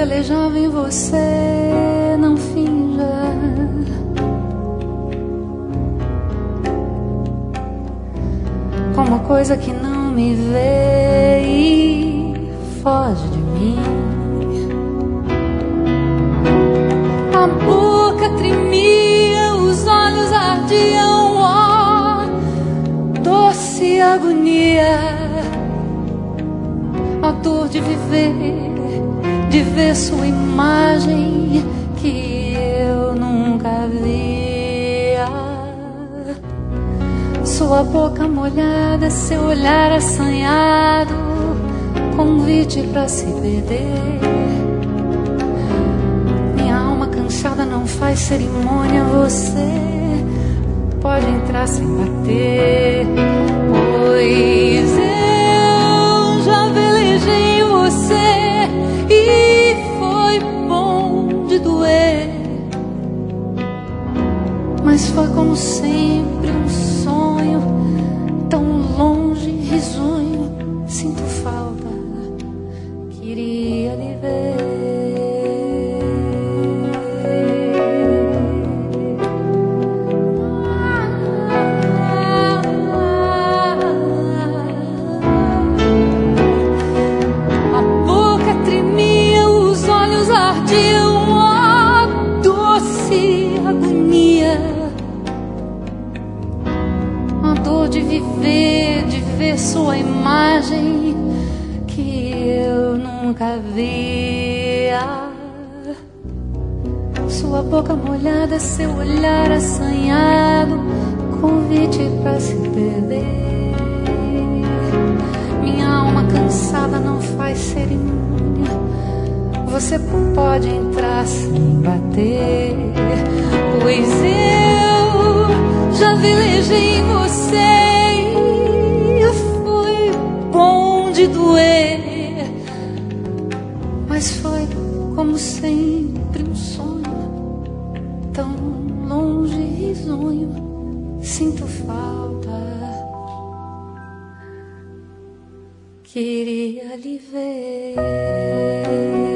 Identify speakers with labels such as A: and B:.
A: velejava em você, não finja. Como coisa que não me vê e foge de mim. A boca tremia, os olhos ardiam, ó, doce agonia. A dor de viver, de ver sua imagem que eu nunca via. Sua boca molhada, seu olhar assanhado, convite pra se perder. Minha alma cansada não faz cerimônia, você pode entrar sem bater. Pois eu já velejei em você e foi bom de doer, mas foi como sempre um sonho, tão longe, risonho. Sinto falta, queria lhe ver. A boca tremia, os olhos ardiam, ó, doce agonia. A dor de viver, de ver sua imagem que eu nunca via. Sua boca molhada, seu olhar assanhado, convite pra se perder. Minha alma cansada não faz cerimônia, você pode entrar sem bater. Pois eu já velejei em você e foi bom de doer, mas foi como sempre um sonho, tão longe e risonho. Sinto falta, queria lhe ver.